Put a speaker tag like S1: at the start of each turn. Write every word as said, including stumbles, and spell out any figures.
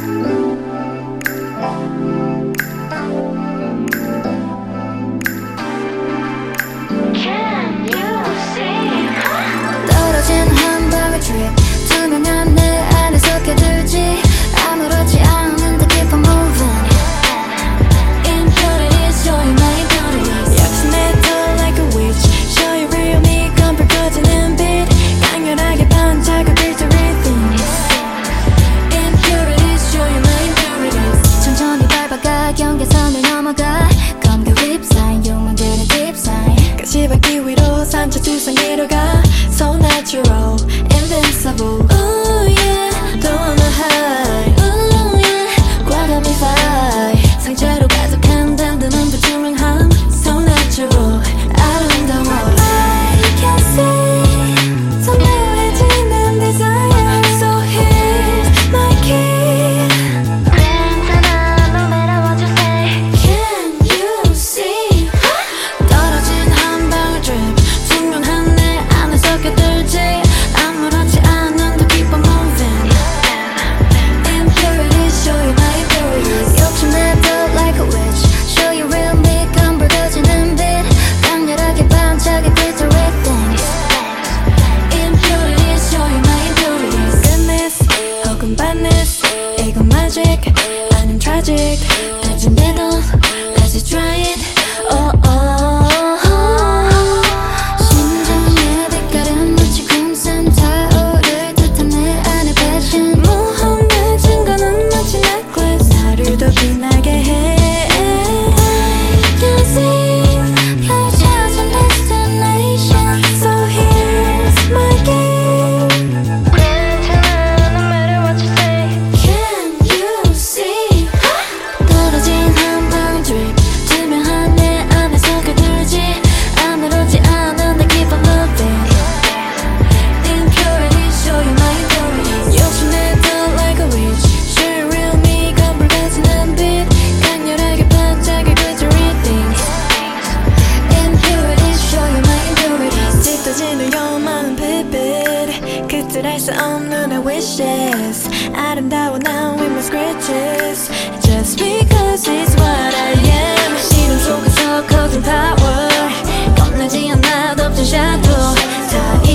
S1: 떨어진 한 방울 drip 투명한 내 안에 섞여들지 아무렇지 않은데 keep on moving Impurities show you my impurities 역시내도 like a witch Show you real me 검불 꺼지는 빛 강렬하게 반짝여 glittery things Impurities show you my impurities 천천히 밟아가 경계선을 넘어가 검게 whip sign 욕망들은 deep sign 가시밭길 위로 산책 두상이로 가 So natural, invincible Ooh yeah, don't wanna hide Ooh yeah, 과감히 fight 상체로 가득한 든든한 불투명함 So natural, 아름다워 I can see 선명해지는 desire So here's my key 괜찮아, no matter what you say Can you see 떨어진 한 방울 drip 투명한 내 안에 섞여들지 아무렇지 않은데 keep on moving Impurities show you my impurities 욕심내도 like a witch Show you real me 검불 꺼지는 빛 강렬하게 반짝여 glittery things Impurities show you my impurities Goodness 혹은 badness 이건 magic 아님 tragic 다짐대로 다시 try it oh oh 심장의 빛깔은 마치 금산 타오를 듯한 내 안의 passion 모험의 증거는 마치 necklace 나를 더 빛나게 해 I can see 펼쳐진 destination So here's my game 괜찮아 no matter what you say Can you see 떨어진 한 방울 drip 투명한 내 안에 섞여들지 아무렇지 않은데 keep on moving Impurities show you my impurities 욕심내도 like a witch Show you real me 검불 꺼지는 빛 강렬하게 반짝여 glittery things Impurities show you my impurities 짙어지는 요만한 빛빛 그들할 수 없는 내 wishes 아름다워 now with my scratches Just because it's what I am 시름 속에서 커진 power 겁나지 않아 덮친 shadow 다